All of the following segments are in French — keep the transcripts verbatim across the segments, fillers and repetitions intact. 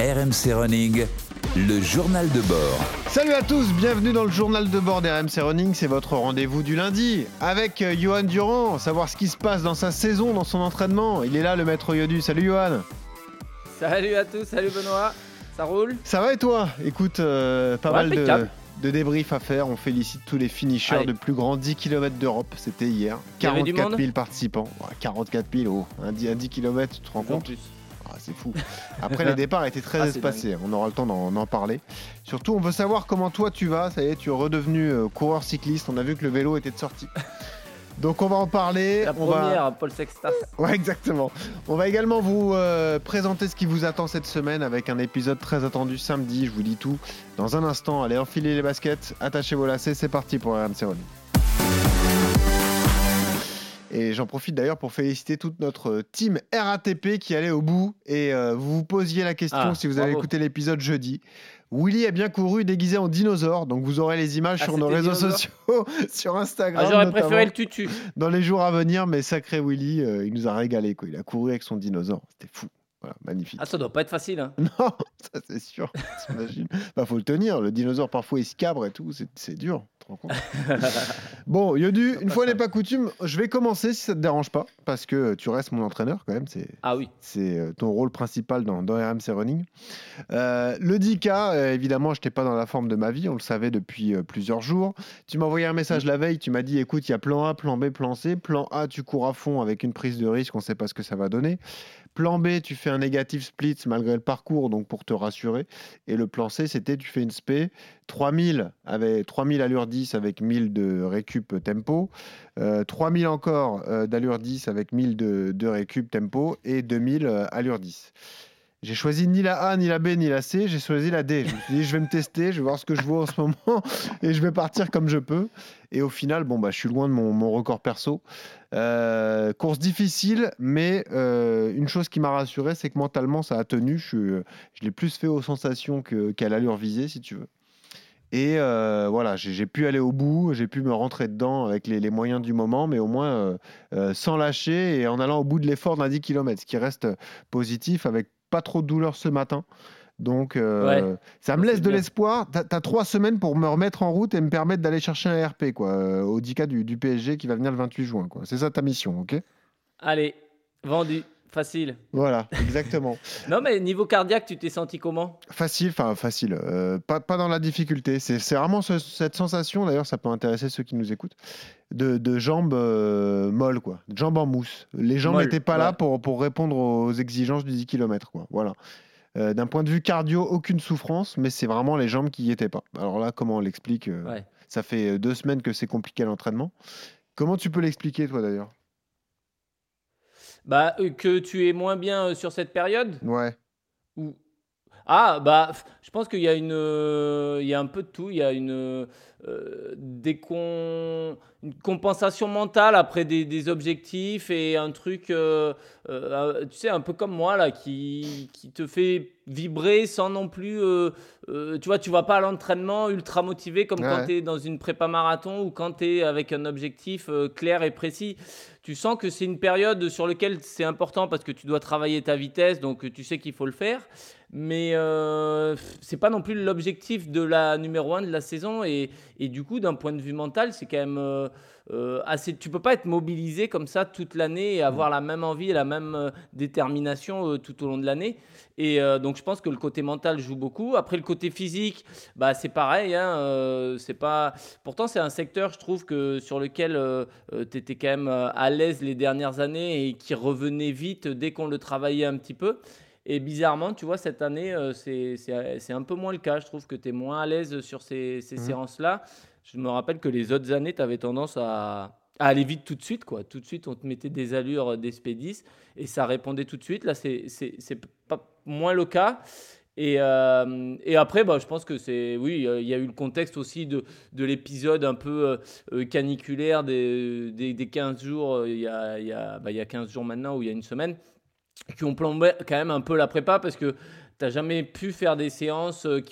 R M C Running, le journal de bord. Salut à tous, bienvenue dans le journal de bord d'R M C Running, c'est votre rendez-vous du lundi avec euh, Johan Durand, savoir ce qui se passe dans sa saison, dans son entraînement. Il est là le maître Yodu, salut Johan. Salut à tous, salut Benoît, ça roule? Ça va et toi? Écoute, euh, pas Ouais, mal de, impeccable. de débriefs à faire, on félicite tous les finishers Allez. de plus grand dix kilomètres d'Europe, c'était hier. Il y avait du quarante-quatre monde mille participants, ouais, quarante-quatre mille, oh, un dix, un dix kilomètres, tu te rends En compte? plus. Ah, c'est fou. Après, les départs étaient très Ah, c'est espacés. On aura le temps d'en, d'en parler. Surtout, on veut savoir comment toi tu vas. Ça y est, tu es redevenu euh, coureur cycliste. On a vu que le vélo était de sortie. Donc, on va en parler. La on première, va... Paul Sextas. Ouais, exactement. On va également vous euh, présenter ce qui vous attend cette semaine avec un épisode très attendu samedi. Je vous dis tout dans un instant. Allez, enfilez les baskets, attachez vos lacets. C'est parti pour R M C Running. Et j'en profite d'ailleurs pour féliciter toute notre team R A T P qui allait au bout. Et euh, vous vous posiez la question Ah, si vous avez bravo. écouté l'épisode jeudi. Willy a bien couru déguisé en dinosaure. Donc vous aurez les images Ah, sur nos c'était réseaux dinosaure sociaux, sur Instagram. Ah, j'aurais notamment, préféré le tutu. dans les jours à venir. Mais sacré Willy, euh, il nous a régalé, quoi. Il a couru avec son dinosaure. C'était fou. Voilà, magnifique. Ah, ça doit pas être facile. Hein. Non, ça c'est sûr. T'imagines. Bah, faut le tenir. Le dinosaure, parfois, il se cabre et tout. C'est, c'est dur. Tu te rends compte? Bon, Yodu, une fois n'est pas coutume, je vais commencer si ça te dérange pas. Parce que tu restes mon entraîneur quand même. C'est, Ah oui. c'est euh, ton rôle principal dans, dans R M C Running. Euh, le dix K, euh, évidemment, je n'étais pas dans la forme de ma vie. On le savait depuis euh, plusieurs jours. Tu m'as envoyé un message la veille. Tu m'as dit, écoute, il y a plan A, plan B, plan C. Plan A, tu cours à fond avec une prise de risque. On ne sait pas ce que ça va donner. Plan B, tu fais un négatif split malgré le parcours, donc pour te rassurer. Et le plan C, c'était tu fais une spé trois mille, avec trois mille allure dix avec mille de récup tempo, euh, trois mille encore euh, d'allure dix avec mille de, de récup tempo et deux mille euh, allure dix. J'ai choisi ni la A, ni la B, ni la C, j'ai choisi la D. Je me suis dit, je vais me tester, je vais voir ce que je vois en ce moment et je vais partir comme je peux. Et au final, bon, bah, je suis loin de mon, mon record perso. Euh, course difficile, mais euh, une chose qui m'a rassuré, c'est que mentalement, ça a tenu. Je, suis- je l'ai plus fait aux sensations que, qu'à l'allure visée, si tu veux. Et euh, voilà, j'ai, j'ai pu aller au bout, j'ai pu me rentrer dedans avec les, les moyens du moment, mais au moins euh, euh, sans lâcher et en allant au bout de l'effort d'un dix kilomètres, ce qui reste positif avec pas trop de douleur ce matin. Donc, euh, Ouais, ça me ça, laisse c'est de bien. l'espoir. T'as, t'as trois semaines pour me remettre en route et me permettre d'aller chercher un R P, quoi, euh, au dix K du, du P S G qui va venir le vingt-huit juin, quoi. C'est ça ta mission, ok? Allez, vendu. Facile. Voilà, exactement. Non, mais niveau cardiaque, tu t'es senti comment? Facile, enfin facile, euh, pas, pas dans la difficulté. C'est, c'est vraiment ce- cette sensation, d'ailleurs, ça peut intéresser ceux qui nous écoutent, de, de jambes euh, molles, quoi, de jambes en mousse. Les jambes Molle, n'étaient pas là ouais. pour, pour répondre aux exigences du dix kilomètres, quoi. Voilà. Euh, d'un point de vue cardio, aucune souffrance, mais c'est vraiment les jambes qui n'y étaient pas. Alors là, comment on l'explique euh, Ouais. Ça fait deux semaines que c'est compliqué à l'entraînement. Comment tu peux l'expliquer, toi, d'ailleurs? Bah, euh, que tu es moins bien euh, sur cette période? Ouais, Ou... Ah, bah, f- je pense qu'il y a une, euh, il y a un peu de tout. Il y a une, euh, décon- une compensation mentale après des, des objectifs et un truc, euh, euh, tu sais, un peu comme moi là, qui, qui te fait vibrer sans non plus, euh, euh, tu vois, tu vas pas à l'entraînement ultra motivé comme quand ouais, tu es dans une prépa marathon ou quand tu es avec un objectif euh, clair et précis. Tu sens que c'est une période sur laquelle c'est important parce que tu dois travailler ta vitesse, donc tu sais qu'il faut le faire. Mais euh, c'est pas non plus l'objectif de la numéro un de la saison et, et du coup d'un point de vue mental c'est quand même euh, euh, assez. Tu peux pas être mobilisé comme ça toute l'année et avoir la même envie et la même euh, détermination euh, tout au long de l'année. Et euh, donc je pense que le côté mental joue beaucoup. Après le côté physique, bah c'est pareil. Hein, euh, c'est pas. Pourtant c'est un secteur je trouve que sur lequel euh, tu étais quand même euh, à l'aise les dernières années et qui revenait vite dès qu'on le travaillait un petit peu. Et bizarrement, tu vois, cette année, euh, c'est, c'est, c'est un peu moins le cas. Je trouve que tu es moins à l'aise sur ces, ces mhm, séances-là. Je me rappelle que les autres années, tu avais tendance à, à aller vite tout de suite, quoi. Tout de suite, on te mettait des allures d'expédis et ça répondait tout de suite. Là, c'est, c'est, c'est pas moins le cas. Et, euh, et après, bah, je pense que c'est. Oui, euh, il y a eu le contexte aussi de, de l'épisode un peu euh, euh, caniculaire des, des, des quinze jours, euh, il y a, il y a, bah, il y a quinze jours maintenant ou il y a une semaine qui ont plombé quand même un peu la prépa parce que tu n'as jamais pu faire des séances euh, qui ont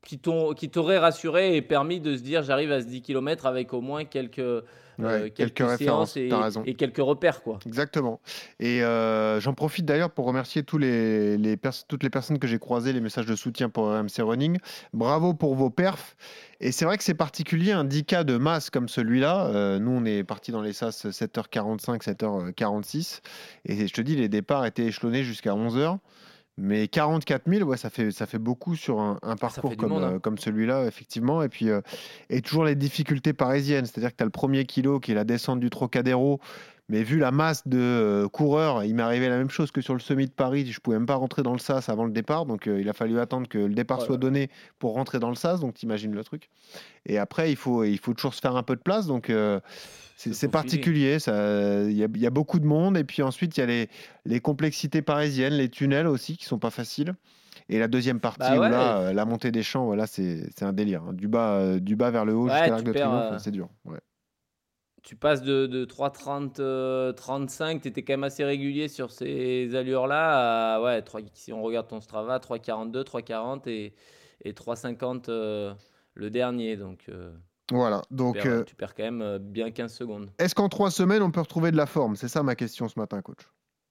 qui, t'ont, qui t'auraient rassuré et permis de se dire j'arrive à ce dix kilomètres avec au moins quelques, euh, Ouais, quelques quelques séances références, tu as et, raison. et quelques repères, quoi. Exactement. Et euh, j'en profite d'ailleurs pour remercier tous les, les pers- toutes les personnes que j'ai croisées, les messages de soutien pour R M C Running. Bravo pour vos perfs. Et c'est vrai que c'est particulier, un dix K de masse comme celui-là. Euh, nous, on est parti dans les sas sept heures quarante-cinq, sept heures quarante-six. Et je te dis, les départs étaient échelonnés jusqu'à onze heures. Mais quarante-quatre mille, ouais, ça fait, ça fait beaucoup sur un, un Ça parcours fait du comme, monde, euh, hein. comme celui-là, effectivement. Et puis, euh, et toujours les difficultés parisiennes. C'est-à-dire que tu as le premier kilo qui est la descente du Trocadéro. Mais vu la masse de euh, coureurs, il m'est arrivé la même chose que sur le semi de Paris. Je pouvais même pas rentrer dans le sas avant le départ. Donc, euh, il a fallu attendre que le départ Oh soit là là. donné pour rentrer dans le sas. Donc, t'imagines le truc. Et après, il faut, il faut toujours se faire un peu de place. Donc, euh, c'est Se c'est faufiler. particulier. ça- Il y a, il y a beaucoup de monde. Et puis ensuite, il y a les, les complexités parisiennes, les tunnels aussi qui sont pas faciles. Et la deuxième partie Bah où ouais, là, euh, la montée des champs, voilà, c'est c'est un délire, hein. Du bas, euh, du bas vers le haut jusqu'à ouais, l'Arc tu de perds. Triomphe, euh, c'est dur. Ouais. Tu passes de, de trois trente, euh, trente-cinq, tu étais quand même assez régulier sur ces allures-là. À, ouais, trois si on regarde ton Strava, trois quarante-deux, trois quarante et, et trois cinquante euh, le dernier. Donc euh, Voilà. tu, Donc, perds, euh, tu perds quand même euh, bien quinze secondes. est-ce qu'en trois semaines, on peut retrouver de la forme? C'est ça ma question ce matin, coach.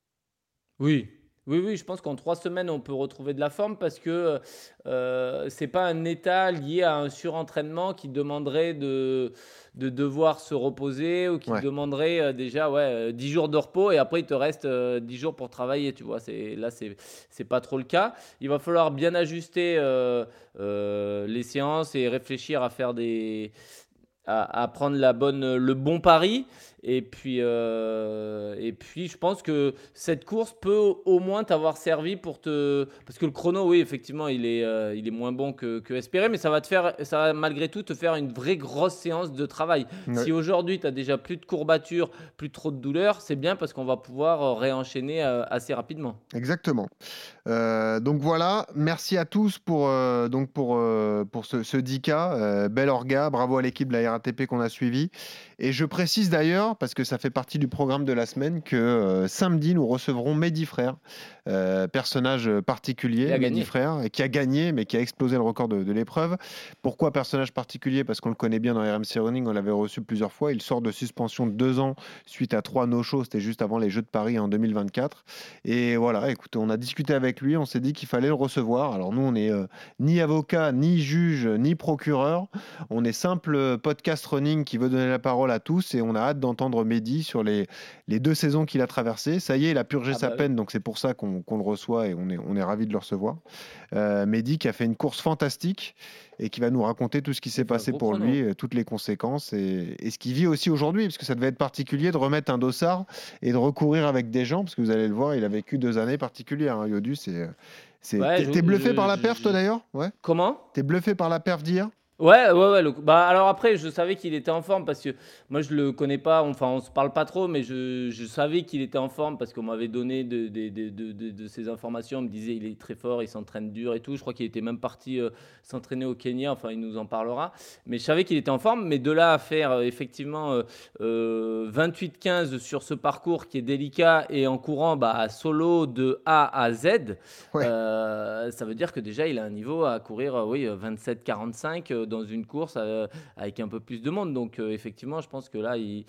Oui, oui, oui, je pense qu'en trois semaines, on peut retrouver de la forme parce que euh, c'est pas un état lié à un surentraînement qui demanderait de, de devoir se reposer ou qui Ouais. demanderait euh, déjà ouais, euh, dix jours de repos et après il te reste euh, dix jours pour travailler. Tu vois, c'est, là, c'est, c'est pas trop le cas. Il va falloir bien ajuster euh, euh, les séances et réfléchir à faire des. À, à prendre la bonne, le bon pari. Et puis, euh, et puis, je pense que cette course peut au moins t'avoir servi pour te. Parce que le chrono, oui, effectivement, il est, euh, il est moins bon que, que espéré, mais ça va te faire, ça va malgré tout te faire une vraie grosse séance de travail. Ouais. Si aujourd'hui, tu as déjà plus de courbatures, plus trop de douleurs, c'est bien parce qu'on va pouvoir euh, réenchaîner euh, assez rapidement. Exactement. Euh, donc voilà, merci à tous pour, euh, donc pour, euh, pour ce, ce dix K. Euh, bel orga, bravo à l'équipe de la R A T P qu'on a suivi. Et je précise d'ailleurs, parce que ça fait partie du programme de la semaine, que euh, samedi, nous recevrons Mehdi Frère, euh, personnage Il particulier, a Mehdi gagné. Frère, qui a gagné, mais qui a explosé le record de, de l'épreuve. Pourquoi personnage particulier? Parce qu'on le connaît bien dans R M C Running, on l'avait reçu plusieurs fois. Il sort de suspension de deux ans suite à trois no-shows, c'était juste avant les Jeux de Paris en deux mille vingt-quatre. Et voilà, écoute, on a discuté avec lui, on s'est dit qu'il fallait le recevoir. Alors nous, on n'est euh, ni avocat, ni juge, ni procureur. On est simple euh, podcast running qui veut donner la parole à tous et on a hâte d'entendre Mehdi sur les, les deux saisons qu'il a traversées. Ça y est, il a purgé Ah sa bah oui. peine, donc c'est pour ça qu'on qu'on le reçoit et on est, on est ravis de le recevoir. Euh, Mehdi qui a fait une course fantastique et qui va nous raconter tout ce qui Il s'est a fait un passé gros pour chrono. lui, euh, toutes les conséquences et, et ce qu'il vit aussi aujourd'hui, parce que ça devait être particulier de remettre un dossard et de recourir avec des gens, parce que vous allez le voir, il a vécu deux années particulières, hein, Yodu. C'est, c'est... Ouais, T'es, je, t'es bluffé je- par la je- perf, toi je- d'ailleurs? Ouais. Comment? T'es bluffé par la perf d'hier? Ouais, ouais, ouais. le- bah, alors après, je savais qu'il était en forme parce que moi, je le connais pas. Enfin, on se parle pas trop, mais je, je savais qu'il était en forme parce qu'on m'avait donné de, de, de, de, de- de ces informations. On me disait il est très fort, il s'entraîne dur et tout. Je crois qu'il était même parti euh, s'entraîner au Kenya. Enfin, il nous en parlera. Mais je savais qu'il était en forme. Mais de là à faire euh, effectivement euh, euh, vingt-huit quinze sur ce parcours qui est délicat et en courant bah, à solo de A à Z, Ouais. euh, ça veut dire que déjà il a un niveau à courir euh, oui, vingt-sept quarante-cinq euh, dans une course euh, avec un peu plus de monde. Donc euh, effectivement, je pense que là, il,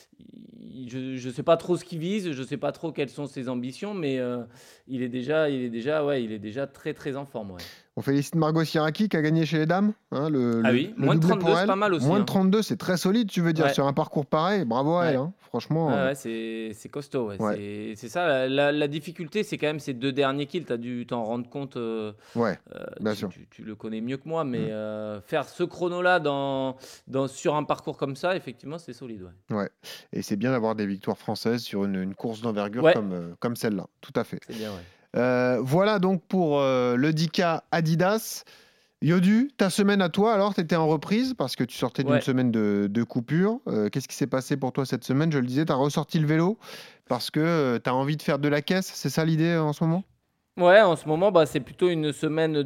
il- je ne sais pas trop ce qu'il vise, je ne sais pas trop quelles sont ses ambitions, mais euh, il est déjà, il est déjà, ouais, il est déjà très très en forme. Ouais. On félicite Margot Siraki qui a gagné chez les dames, hein, le, Ah le, oui, le moins de doublé trente-deux, pour c'est elle. pas mal aussi. Moins de Hein. trente-deux, c'est très solide, tu veux dire, Ouais, sur un parcours pareil. Bravo à elle, ouais. hein. Franchement. Ouais, euh, ouais, c'est c'est costaud. Ouais. ouais, C'est c'est ça. La, la- la difficulté, c'est quand même ces deux derniers kills. Tu as dû t'en rendre compte. euh, ouais, euh, bien tu, sûr. tu- tu le connais mieux que moi, Mm. mais euh, faire ce chrono-là dans, dans, sur un parcours comme ça, effectivement, c'est solide. Ouais, Ouais. Et c'est bien d'avoir des victoires françaises sur une, une course d'envergure ouais, comme, euh, comme celle-là. Tout à fait. c'est bien. Ouais. Euh, voilà donc pour euh, le dix K Adidas. Yodu, ta semaine à toi, alors, tu étais en reprise parce que tu sortais d'une Ouais. semaine de, de coupure. Euh, qu'est-ce qui s'est passé pour toi cette semaine? Je le disais, tu as ressorti le vélo parce que tu as envie de faire de la caisse. C'est ça l'idée euh, en ce moment? Ouais, en ce moment, bah, c'est plutôt une semaine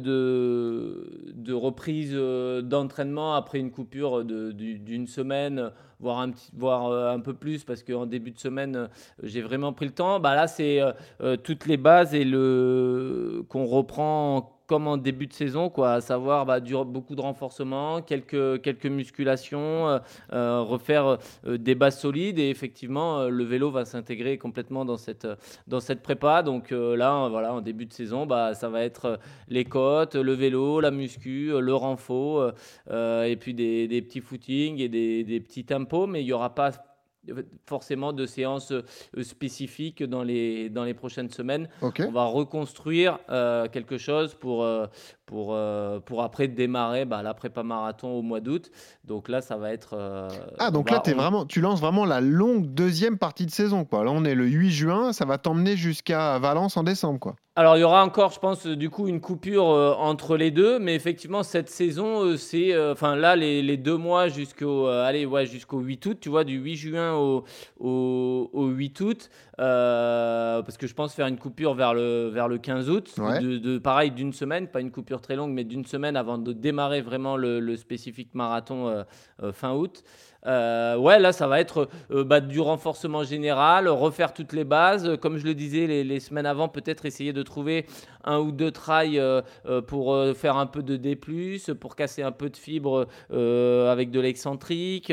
de, de reprise euh, d'entraînement après une coupure de- du- d'une semaine, voire un petit, voire euh, un peu plus, parce qu'en début de semaine, euh, j'ai vraiment pris le temps. Bah, là, c'est euh, euh, toutes les bases et le qu'on reprend comme en début de saison, quoi, à savoir bah, du, beaucoup de renforcement, quelques, quelques musculations, euh, euh, refaire euh, des bases solides. Et effectivement, euh, le vélo va s'intégrer complètement dans cette, dans cette prépa. Donc euh, là, voilà, en début de saison, bah, ça va être euh, les côtes, le vélo, la muscu, euh, le renfo, euh, euh, et puis des, des petits footings et des, des petits tempos. Mais il n'y aura pas forcément de séances euh, spécifiques dans les, dans les prochaines semaines. Ok. On va reconstruire euh, quelque chose pour, euh, pour, euh, pour après démarrer bah, la prépa marathon au mois d'août. Donc là, ça va être... euh, Ah, on donc va- là, t'es on- vraiment, tu lances vraiment la longue deuxième partie de saison, quoi. Là, on est le huit juin, ça va t'emmener jusqu'à Valence en décembre, quoi. Alors, il y aura encore, je pense, du coup, une coupure euh, entre les deux. Mais effectivement, cette saison, euh, c'est... euh, Enfin, là, les, les deux mois jusqu'au, euh, allez, ouais, jusqu'au huit août, tu vois, du huit juin au, au, au huit août. euh, parce que je pense faire une coupure vers le, vers le quinze août. Ouais. De, de- pareil, d'une semaine. Pas une coupure très longue, mais d'une semaine avant de démarrer vraiment le, le spécifique marathon euh, euh, fin août. Euh, ouais, là, ça va être euh, bah, du renforcement général, refaire toutes les bases. Euh, Comme je le disais les, les semaines avant, peut-être essayer de trouver un ou deux trails euh, euh, pour euh, faire un peu de D plus, pour casser un peu de fibre euh, avec de l'excentrique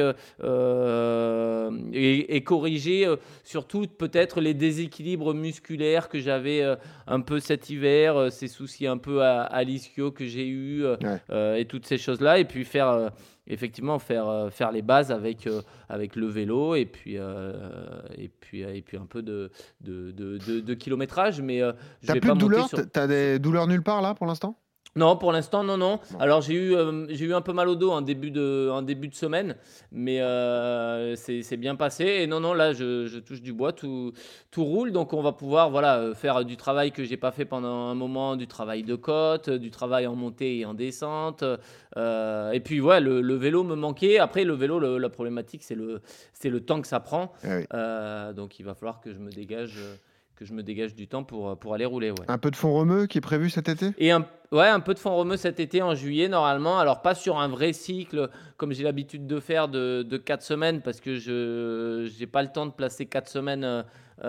euh, et, et corriger euh, surtout peut-être les déséquilibres musculaires que j'avais euh, un peu cet hiver, euh, ces soucis un peu à, à l'ischio que j'ai eu euh, Ouais. euh, et toutes ces choses-là. Et puis faire... euh, effectivement faire, euh, faire les bases avec, euh, avec le vélo et puis, euh, et puis, et puis un peu de, de, de, de- de kilométrage. Mais euh, je T'as vais plus pas de monter douleurs? sur... T'as- T'as des douleurs nulle part, là, pour l'instant? Non, pour l'instant, non, non. Bon. Alors, j'ai eu, euh, j'ai eu un peu mal au dos en début de, en début de semaine, mais euh, c'est, c'est bien passé. Et non, non, là, je, je touche du bois, tout, tout roule. Donc, on va pouvoir voilà, euh, faire du travail que j'ai pas fait pendant un moment, du travail de côte, euh, du travail en montée et en descente. Euh, et puis, ouais, le, le vélo me manquait. Après, le vélo, le- la problématique, c'est le, c'est le temps que ça prend. Eh oui. Euh, donc, il va falloir que je me dégage, euh, que je me dégage du temps pour, pour aller rouler, ouais. Un peu de fond romeux qui est prévu cet été? Et un, ouais, un peu de fond romeux cet été en juillet normalement. Alors pas sur un vrai cycle comme j'ai l'habitude de faire de, de quatre semaines parce que je n'ai pas le temps de placer quatre semaines euh,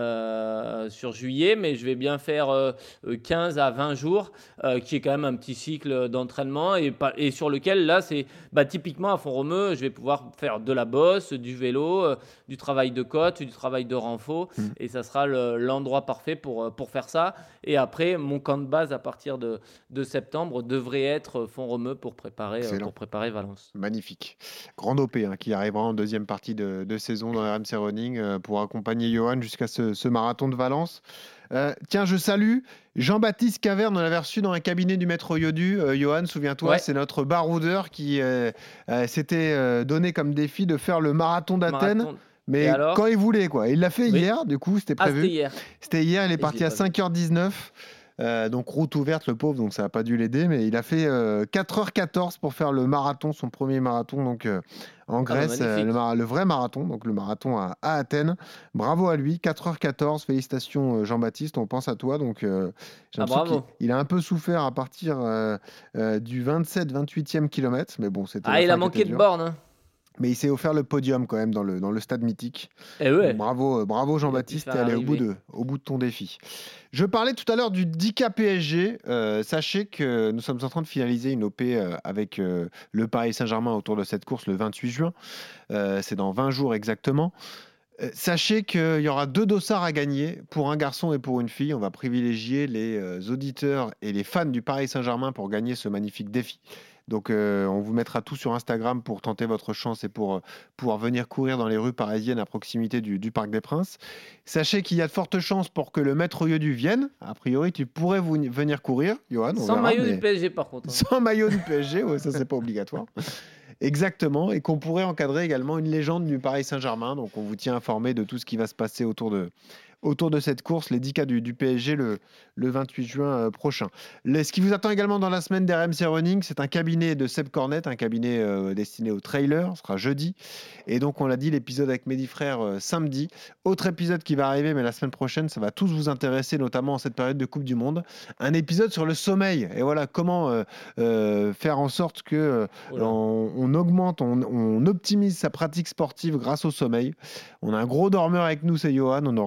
euh, sur juillet, mais je vais bien faire euh, quinze à vingt jours, euh, qui est quand même un petit cycle d'entraînement et, pas- et sur lequel là c'est bah, typiquement à fond romeux, je vais pouvoir faire de la bosse, du vélo, euh, du travail de côte, du travail de renfo Mm. et ça sera le- l'endroit parfait pour, euh, pour faire ça. Et après, mon camp de base à partir de, de septembre devrait être fond romeux pour préparer, euh, Excellent. pour préparer Valence. Magnifique. Grand O P hein, qui arrivera en deuxième partie de, de saison dans R M C Running euh, pour accompagner Johan jusqu'à ce, ce marathon de Valence. Euh, tiens, je salue Jean-Baptiste Caverne, on l'avait reçu dans un cabinet du maître Yodu. Euh, Johan, souviens-toi, Ouais. c'est notre baroudeur qui euh, euh, s'était euh, donné comme défi de faire le marathon d'Athènes. Marathon. Mais Et alors quand il voulait, quoi. Il l'a fait Oui. hier, du coup, c'était Ah, prévu. c'était hier. C'était hier, il est je parti l'ai à pas vu. cinq heures dix-neuf. Euh, donc route ouverte, le pauvre, donc ça n'a pas dû l'aider, mais il a fait euh, quatre heures quatorze pour faire le marathon, son premier marathon donc euh, en bah, Grèce, euh, magnifique. le, mara- le vrai marathon, donc le marathon à, à Athènes. Bravo à lui, quatre heures quatorze, félicitations euh, Jean-Baptiste, on pense à toi. Donc euh, j'ai Ah, l'impression bravo. qu'il- il a un peu souffert à partir euh, euh, du vingt-sept vingt-huitième kilomètre, mais bon, c'était Ah, la il fin a qui manqué était de dure. borne. Hein. Mais il s'est offert le podium quand même dans le, dans le stade mythique. Et ouais. Donc, bravo, euh, bravo Jean-Baptiste, faire t'es allé au bout, arriver. de, au bout de ton défi. Je parlais tout à l'heure du dix K P S G. Euh, sachez que nous sommes en train de finaliser une O P euh, avec euh, le Paris Saint-Germain autour de cette course le vingt-huit juin. Euh, c'est dans vingt jours exactement. Euh, Sachez qu'il y aura deux dossards à gagner pour un garçon et pour une fille. On va privilégier les euh, auditeurs et les fans du Paris Saint-Germain pour gagner ce magnifique défi. Donc, euh, on vous mettra tout sur Instagram pour tenter votre chance et pour euh, pouvoir venir courir dans les rues parisiennes à proximité du, du Parc des Princes. Sachez qu'il y a de fortes chances pour que le maître Yodu vienne. A priori, tu pourrais vous- venir courir, Johan. on Sans verra, maillot mais- du P S G par contre. hein. Sans maillot du P S G, ouais, ça c'est pas obligatoire. Exactement, et qu'on pourrait encadrer également une légende du Paris Saint-Germain. Donc on vous tient informé de tout ce qui va se passer autour de, autour de cette course, les dix K du, du P S G le, le vingt-huit juin euh, prochain. Le- ce qui vous attend également dans la semaine d'R M C Running, c'est un cabinet de Seb Cornet, un cabinet euh, destiné au trailer, ce sera jeudi. Et donc on l'a dit, l'épisode avec Mehdi Frère euh, samedi. Autre épisode qui va arriver, mais la semaine prochaine, ça va tous vous intéresser, notamment en cette période de Coupe du Monde. Un épisode sur le sommeil. Et voilà, comment euh, euh, faire en sorte que euh, Oh là. on, on augmente, on, on optimise sa pratique sportive grâce au sommeil. On a un gros dormeur avec nous, c'est Johan. On aura un spécialiste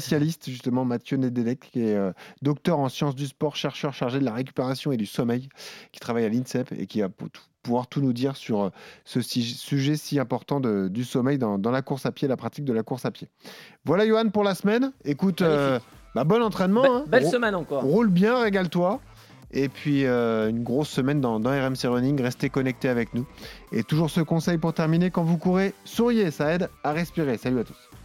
spécialiste, justement, Mathieu Nedelec, qui est euh, docteur en sciences du sport, chercheur chargé de la récupération et du sommeil, qui travaille à l'INSEP et qui va pou- tout- pouvoir tout nous dire sur euh, ce si- sujet si important de- du sommeil dans, dans la course à pied, la pratique de la course à pied. Voilà, Johan, pour la semaine. Écoute, euh, Magnifique. bah, bon entraînement. Be- hein. belle Rou- semaine encore. Roule bien, régale-toi. Et puis, euh, une grosse semaine dans, dans R M C Running. Restez connectés avec nous. Et toujours ce conseil pour terminer, quand vous courez, souriez, ça aide à respirer. Salut à tous.